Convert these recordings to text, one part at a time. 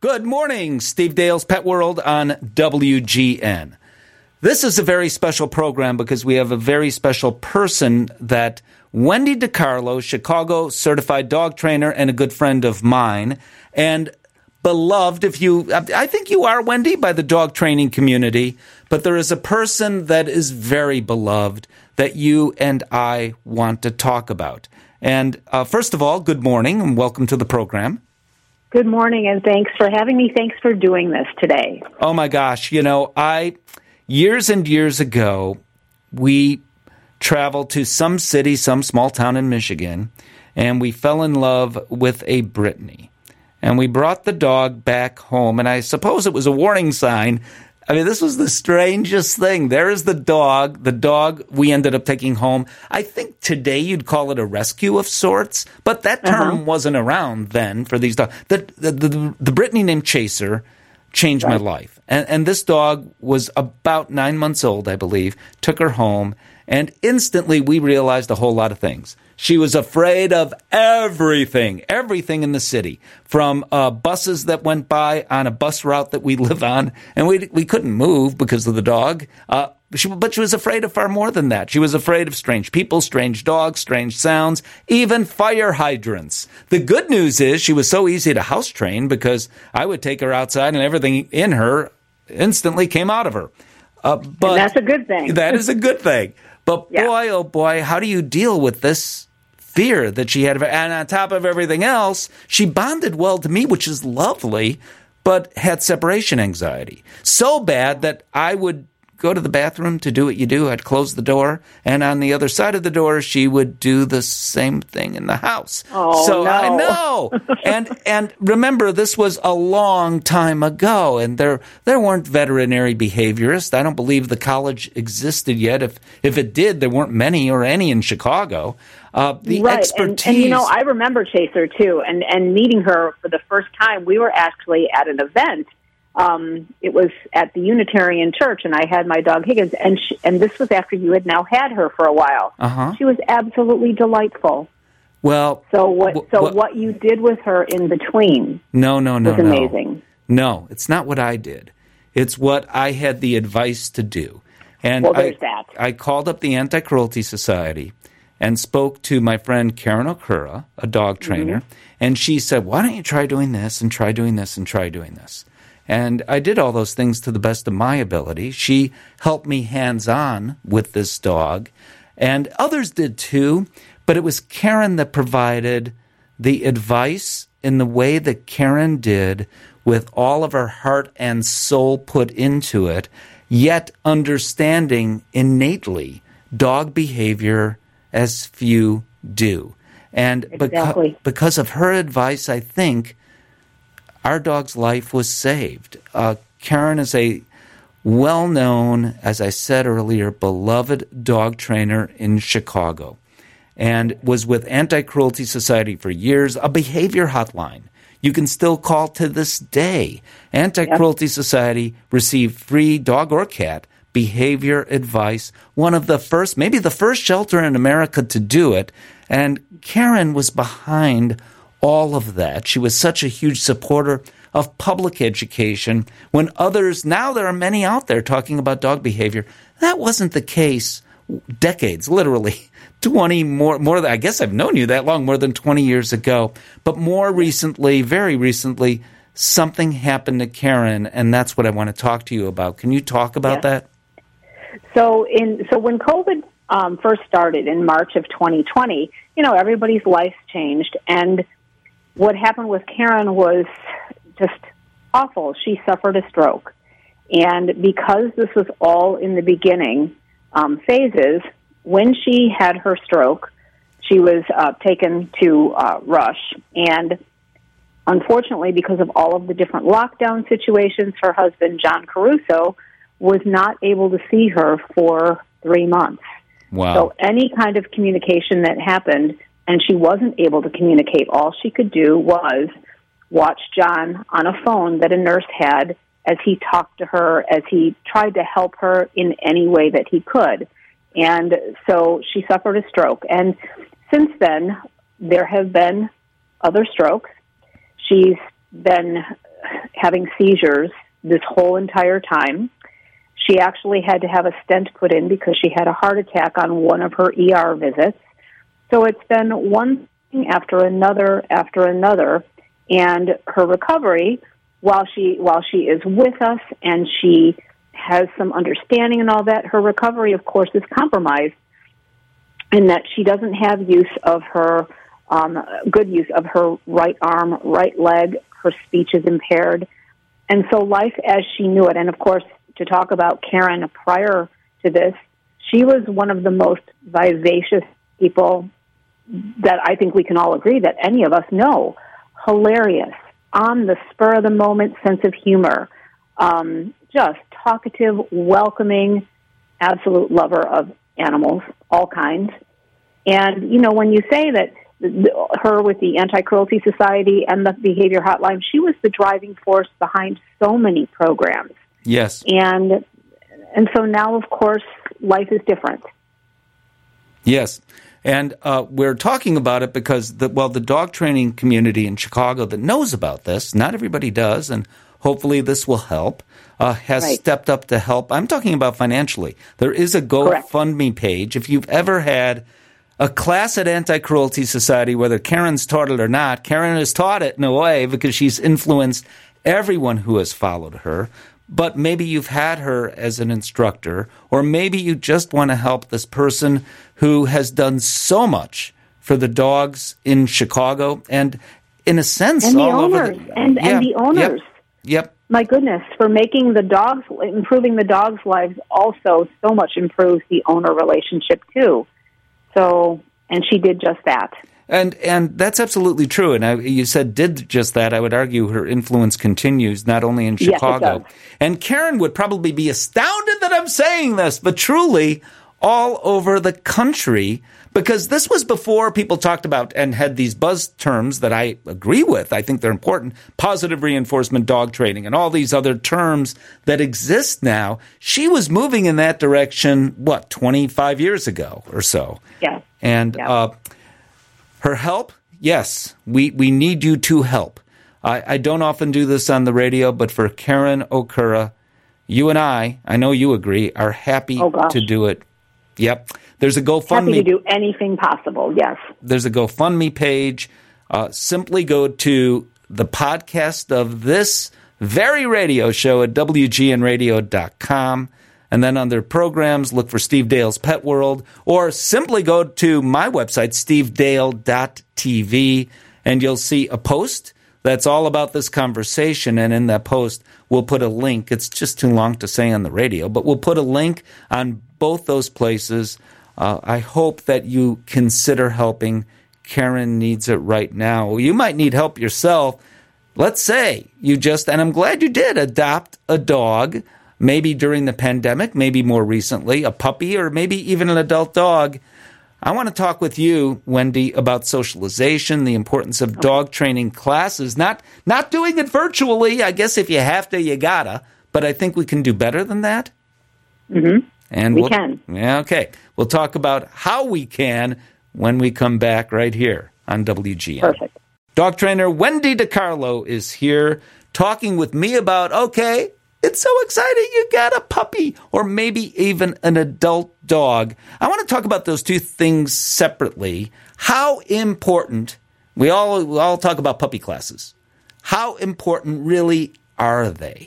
Good morning, Steve Dale's Pet World on WGN. This is a very special program because we have a very special person that Wendy DiCarlo, Chicago certified dog trainer and a good friend of mine, and beloved, I think you are, Wendy, by the dog training community, but there is a person that is very beloved that you and I want to talk about. And first of all, good morning and welcome to the program. Good morning, and thanks for having me. Thanks for doing this today. Oh, my gosh. Years and years ago, we traveled to some city, some small town in Michigan, and we fell in love with a Brittany. And we brought the dog back home, and I suppose it was a warning sign. I mean, this was the strangest thing. There is the dog we ended up taking home. I think today you'd call it a rescue of sorts, but that term wasn't around then for these dogs. The Brittany named Chaser changed my life. And this dog was about 9 months old, I believe, took her home, and instantly we realized a whole lot of things. She was afraid of everything in the city, from buses that went by on a bus route that we live on, and we couldn't move because of the dog. But she was afraid of far more than that. She was afraid of strange people, strange dogs, strange sounds, even fire hydrants. The good news is she was so easy to house train because I would take her outside and everything in her instantly came out of her. But and that's a good thing. That is a good thing. But yeah. Boy, oh boy, how do you deal with this fear that she had? And on top of everything else, she bonded well to me, which is lovely, but had separation anxiety. So bad that I would go to the bathroom to do what you do. I'd close the door, and on the other side of the door, she would do the same thing in the house. Oh, so no. I know. And remember, this was a long time ago, and there weren't veterinary behaviorists. I don't believe the college existed yet. If it did, there weren't many or any in Chicago. The expertise. And I remember Chaser too, and meeting her for the first time. We were actually at an event. It was at the Unitarian Church, and I had my dog Higgins, and this was after you had now had her for a while. She was absolutely delightful. Well, what you did with her in between was amazing. No, it's not what I did. It's what I had the advice to do. And there's that. I called up the Anti-Cruelty Society and spoke to my friend Karen Okura, a dog trainer, and she said, why don't you try doing this and try doing this and try doing this? And I did all those things to the best of my ability. She helped me hands-on with this dog, and others did too, but it was Karen that provided the advice in the way that Karen did, with all of her heart and soul put into it, yet understanding innately dog behavior as few do. And exactly. because of her advice, I think our dog's life was saved. Karen is a well-known, as I said earlier, beloved dog trainer in Chicago, and was with Anti-Cruelty Society for years, a behavior hotline. You can still call to this day. Anti-Cruelty Society received free dog or cat behavior advice, one of the first, maybe the first shelter in America to do it, and Karen was behind all of that. She was such a huge supporter of public education when others, now there are many out there talking about dog behavior. That wasn't the case decades, literally 20 more, I guess I've known you that long, more than 20 years ago. But more recently, very recently, something happened to Karen, and that's what I want to talk to you about. Can you talk about that? So when COVID first started in March of 2020, everybody's life changed, and what happened with Karen was just awful. She suffered a stroke, and because this was all in the beginning phases, when she had her stroke, she was taken to Rush, and unfortunately, because of all of the different lockdown situations, her husband, John Caruso, was not able to see her for 3 months. Wow. So any kind of communication that happened, and she wasn't able to communicate, all she could do was watch John on a phone that a nurse had as he talked to her, as he tried to help her in any way that he could. And so she suffered a stroke. And since then, there have been other strokes. She's been having seizures this whole entire time. She actually had to have a stent put in because she had a heart attack on one of her ER visits. So it's been one thing after another, and her recovery, while she is with us and she has some understanding and all that, her recovery, of course, is compromised in that she doesn't have use of her good use of her right arm, right leg. Her speech is impaired, and so life as she knew it. And of course, to talk about Karen prior to this, she was one of the most vivacious people that I think we can all agree that any of us know. Hilarious, on the spur of the moment sense of humor, just talkative, welcoming, absolute lover of animals, all kinds. And, you know, when you say that her with the Anti-Cruelty Society and the Behavior Hotline, she was the driving force behind so many programs. Yes. And so now, of course, life is different. Yes. And we're talking about it because, the dog training community in Chicago that knows about this, not everybody does, and hopefully this will help, has stepped up to help. I'm talking about financially. There is a GoFundMe page. If you've ever had a class at Anti-Cruelty Society, whether Karen's taught it or not, Karen has taught it in a way because she's influenced everyone who has followed her. But maybe you've had her as an instructor, or maybe you just want to help this person who has done so much for the dogs in Chicago and, in a sense, and the all owners, over and the owners. Yep. My goodness, for making improving the dogs' lives also so much improves the owner relationship too. So, and she did just that. And that's absolutely true. And you said did just that. I would argue her influence continues not only in Chicago. Yes, it does. And Karen would probably be astounded that I'm saying this, but truly all over the country, because this was before people talked about and had these buzz terms that I agree with. I think they're important. Positive reinforcement dog training and all these other terms that exist now. She was moving in that direction, 25 years ago or so. Yeah. And her help, yes, we need you to help. I don't often do this on the radio, but for Karen Okura, you and I know you agree, are happy to do it. Yep. There's a GoFundMe. Happy to do anything possible, yes. There's a GoFundMe page. Simply go to the podcast of this very radio show at WGNradio.com. And then under programs, look for Steve Dale's Pet World, or simply go to my website, stevedale.tv, and you'll see a post that's all about this conversation. And in that post, we'll put a link. It's just too long to say on the radio, but we'll put a link on both those places. I hope that you consider helping. Karen needs it right now. You might need help yourself. Let's say you and I'm glad you did, adopt a dog. Maybe during the pandemic, maybe more recently, a puppy, or maybe even an adult dog. I want to talk with you, Wendy, about socialization, the importance of dog training classes, not doing it virtually. I guess if you have to, you gotta. But I think we can do better than that. Mm-hmm. And we can. Yeah, okay. We'll talk about how we can when we come back right here on WGN. Perfect. Dog trainer Wendy DiCarlo is here talking with me about, it's so exciting. You got a puppy or maybe even an adult dog. I want to talk about those two things separately. How important, we all talk about puppy classes. How important really are they?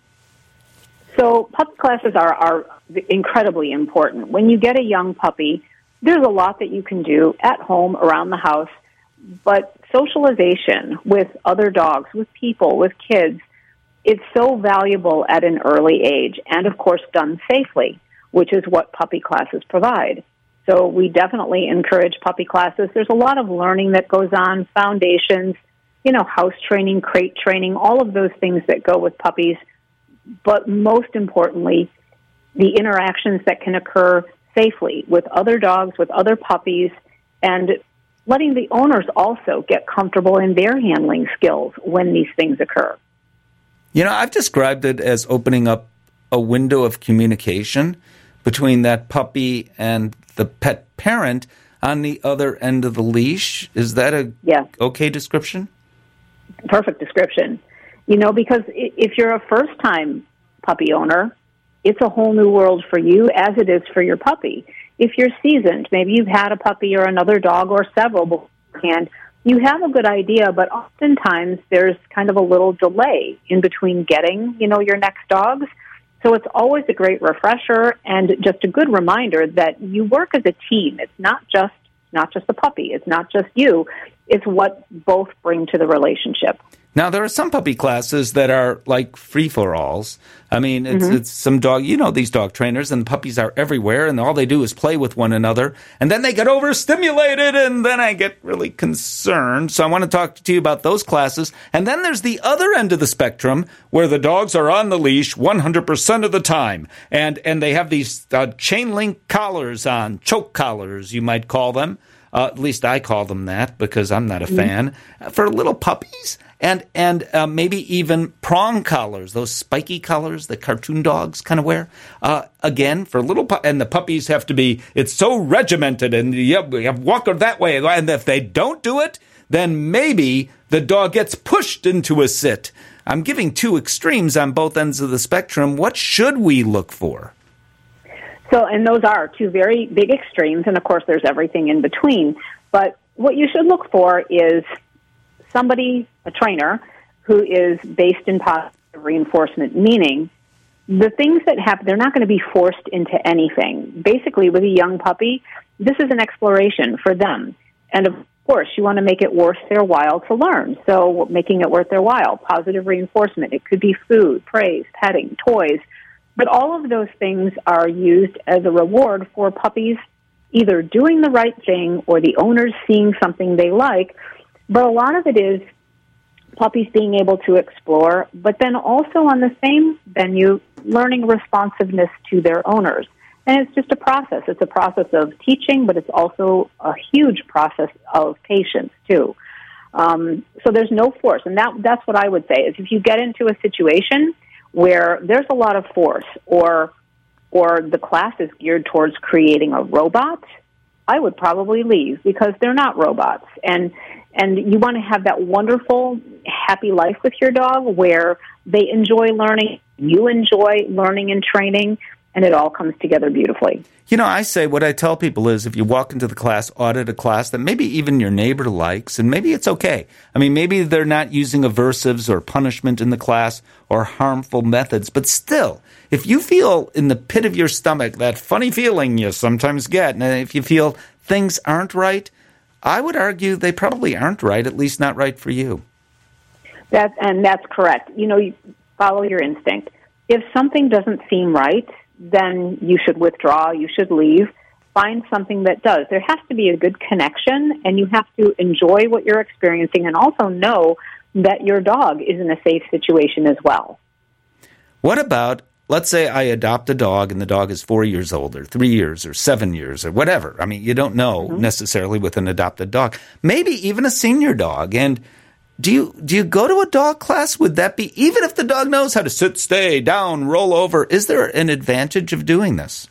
So puppy classes are incredibly important. When you get a young puppy, there's a lot that you can do at home, around the house, but socialization with other dogs, with people, with kids, it's so valuable at an early age and, of course, done safely, which is what puppy classes provide. So we definitely encourage puppy classes. There's a lot of learning that goes on, foundations, house training, crate training, all of those things that go with puppies. But most importantly, the interactions that can occur safely with other dogs, with other puppies, and letting the owners also get comfortable in their handling skills when these things occur. I've described it as opening up a window of communication between that puppy and the pet parent on the other end of the leash. Is that a okay description? Perfect description. Because if you're a first-time puppy owner, it's a whole new world for you as it is for your puppy. If you're seasoned, maybe you've had a puppy or another dog or several beforehand, you have a good idea, but oftentimes there's kind of a little delay in between getting, your next dogs. So it's always a great refresher and just a good reminder that you work as a team. It's not just the puppy. It's not just you. It's what both bring to the relationship. Now, there are some puppy classes that are like free-for-alls. I mean, it's some dog, these dog trainers, and puppies are everywhere, and all they do is play with one another. And then they get overstimulated, and then I get really concerned. So I want to talk to you about those classes. And then there's the other end of the spectrum, where the dogs are on the leash 100% of the time. And they have these chain link collars on, choke collars, you might call them. At least I call them that because I'm not a fan. For little puppies. And maybe even prong collars, those spiky collars that cartoon dogs kind of wear. Again, for little and the puppies have to be, it's so regimented, and we have walk that way. And if they don't do it, then maybe the dog gets pushed into a sit. I'm giving two extremes on both ends of the spectrum. What should we look for? So, and those are two very big extremes, and of course there's everything in between. But what you should look for is somebody, a trainer, who is based in positive reinforcement, meaning the things that happen, they're not going to be forced into anything. Basically, with a young puppy, this is an exploration for them. And of course, you want to make it worth their while to learn. So making it worth their while, positive reinforcement. It could be food, praise, petting, toys. But all of those things are used as a reward for puppies either doing the right thing or the owners seeing something they like. But a lot of it is puppies being able to explore, but then also on the same venue, learning responsiveness to their owners. And it's just a process. It's a process of teaching, but it's also a huge process of patience, too. So there's no force. And that's what I would say, is if you get into a situation where there's a lot of force or the class is geared towards creating a robot, I would probably leave because they're not robots. And you want to have that wonderful, happy life with your dog where they enjoy learning, you enjoy learning and training, and it all comes together beautifully. I say what I tell people is if you walk into the class, audit a class that maybe even your neighbor likes, and maybe it's okay. I mean, maybe they're not using aversives or punishment in the class or harmful methods, but still, if you feel in the pit of your stomach that funny feeling you sometimes get, and if you feel things aren't right, I would argue they probably aren't right, at least not right for you. That's correct. You follow your instinct. If something doesn't seem right, then you should withdraw, you should leave, find something that does. There has to be a good connection, and you have to enjoy what you're experiencing and also know that your dog is in a safe situation as well. What about, let's say I adopt a dog and the dog is 4 years old or 3 years or 7 years or whatever. I mean, you don't know necessarily with an adopted dog. Maybe even a senior dog. And do you go to a dog class? Would that be, even if the dog knows how to sit, stay, down, roll over, is there an advantage of doing this?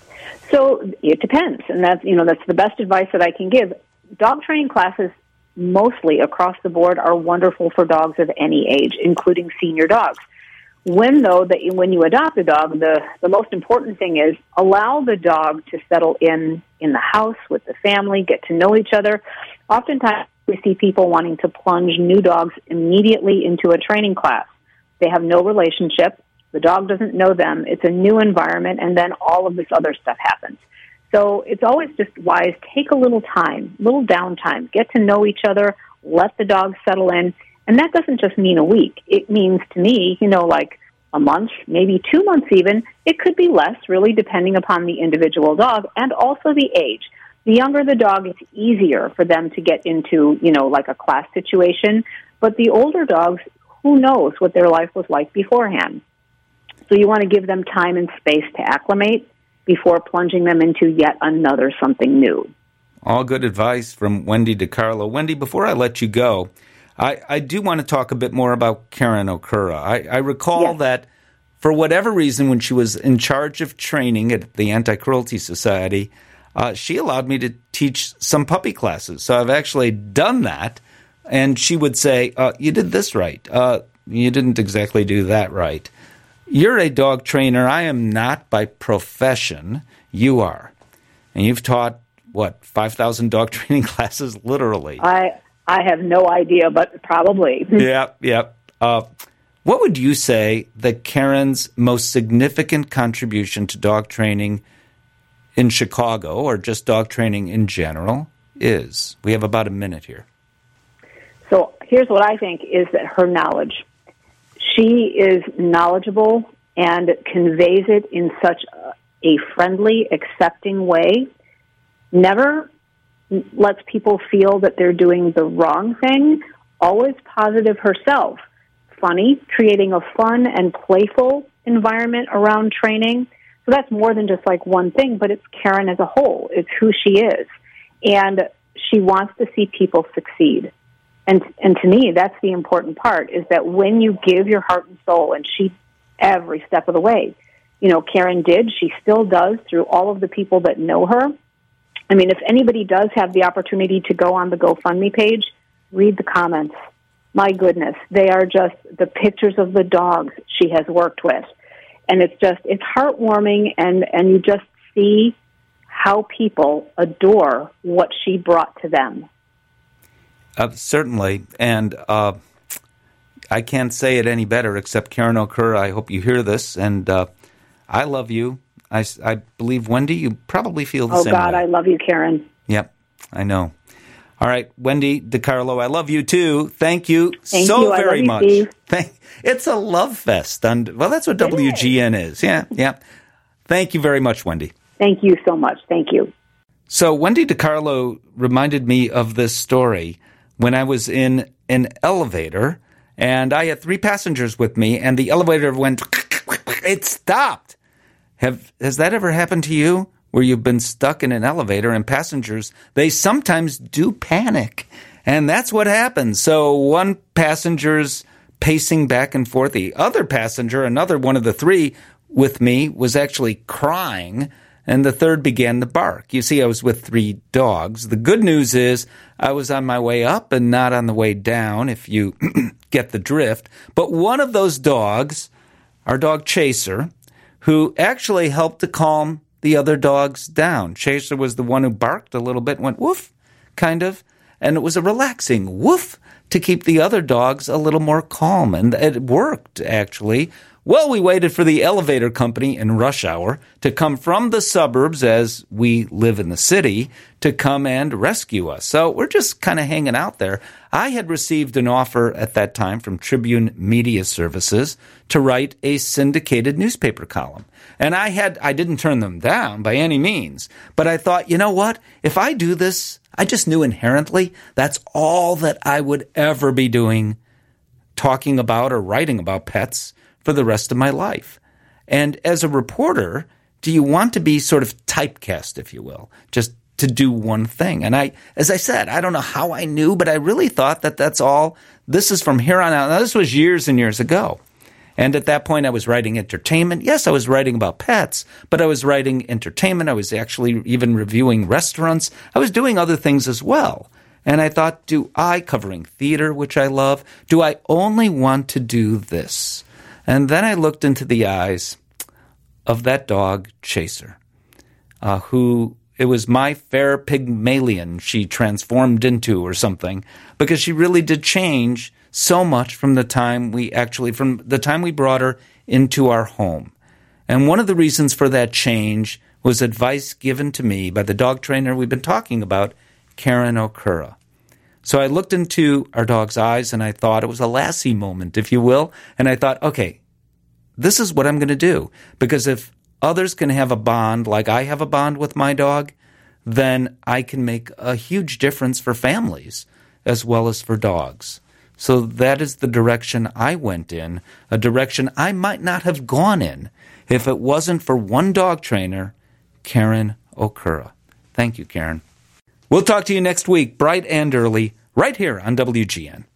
So it depends. And that's the best advice that I can give. Dog training classes mostly across the board are wonderful for dogs of any age, including senior dogs. When you adopt a dog, the most important thing is allow the dog to settle in the house with the family, get to know each other. Oftentimes, we see people wanting to plunge new dogs immediately into a training class. They have no relationship. The dog doesn't know them. It's a new environment, and then all of this other stuff happens. So it's always just wise, take a little time, little downtime, get to know each other, let the dog settle in. And that doesn't just mean a week. It means to me, like a month, maybe 2 months even. It could be less, really, depending upon the individual dog and also the age. The younger the dog, it's easier for them to get into, like a class situation. But the older dogs, who knows what their life was like beforehand. So you want to give them time and space to acclimate before plunging them into yet another something new. All good advice from Wendy DiCarlo. Wendy, before I let you go, I do want to talk a bit more about Karen Okura. I recall that for whatever reason, when she was in charge of training at the Anti-Cruelty Society, she allowed me to teach some puppy classes. So I've actually done that. And she would say, you did this right. you didn't exactly do that right. You're a dog trainer. I am not by profession. You are. And you've taught, 5,000 dog training classes, literally. I have no idea, but probably. Yep. What would you say that Karen's most significant contribution to dog training in Chicago, or just dog training in general, is? We have about a minute here. So here's what I think is that her knowledge. She is knowledgeable and conveys it in such a friendly, accepting way. Never lets people feel that they're doing the wrong thing. Always positive herself. Funny, creating a fun and playful environment around training. So that's more than just like one thing, but it's Karen as a whole. It's who she is. And she wants to see people succeed. And to me, that's the important part, is that when you give your heart and soul, and she, every step of the way, Karen did, she still does through all of the people that know her. I mean, if anybody does have the opportunity to go on the GoFundMe page, read the comments. My goodness, they are just the pictures of the dogs she has worked with. And it's heartwarming, and you just see how people adore what she brought to them. Certainly, and I can't say it any better, except Karen Okura, I hope you hear this, and I love you. I believe, Wendy, you probably feel the same way. Oh, God, I love you, Karen. Yep, I know. All right, Wendy DiCarlo, I love you, too. Thank you so very much. It's a love fest. That's what WGN is. Yeah. Thank you very much, Wendy. Thank you so much. Thank you. So Wendy DiCarlo reminded me of this story when I was in an elevator, and I had 3 passengers with me, and the elevator went, it stopped. Has that ever happened to you, where you've been stuck in an elevator and passengers, they sometimes do panic, and that's what happens. So one passenger's pacing back and forth. The other passenger, another one of the 3 with me, was actually crying, and the third began to bark. You see, I was with 3 dogs. The good news is I was on my way up and not on the way down, if you get the drift. But one of those dogs, our dog Chaser, who actually helped to calm the other dogs down. Chaser was the one who barked a little bit, went woof, kind of, and it was a relaxing woof to keep the other dogs a little more calm, and it worked, actually. Well, we waited for the elevator company in rush hour to come from the suburbs, as we live in the city, to come and rescue us. So we're just kind of hanging out there. I had received an offer at that time from Tribune Media Services to write a syndicated newspaper column. And I didn't turn them down by any means. But I thought, you know what? If I do this, I just knew inherently that's all that I would ever be doing, talking about or writing about pets for the rest of my life. And as a reporter, do you want to be sort of typecast, if you will, just to do one thing? And as I said, I don't know how I knew, but I really thought that that's all. This is from here on out. Now, this was years and years ago. And at that point, I was writing entertainment. Yes, I was writing about pets, but I was writing entertainment. I was actually even reviewing restaurants. I was doing other things as well. And I thought, covering theater, which I love, do I only want to do this? And then I looked into the eyes of that dog, Chaser, who it was my fair Pygmalion she transformed into or something, because she really did change so much from the time we brought her into our home. And one of the reasons for that change was advice given to me by the dog trainer we've been talking about, Karen Okura. So I looked into our dog's eyes, and I thought it was a Lassie moment, if you will. And I thought, okay, this is what I'm going to do. Because if others can have a bond like I have a bond with my dog, then I can make a huge difference for families as well as for dogs. So that is the direction I went in, a direction I might not have gone in if it wasn't for one dog trainer, Karen Okura. Thank you, Karen. We'll talk to you next week, bright and early, right here on WGN.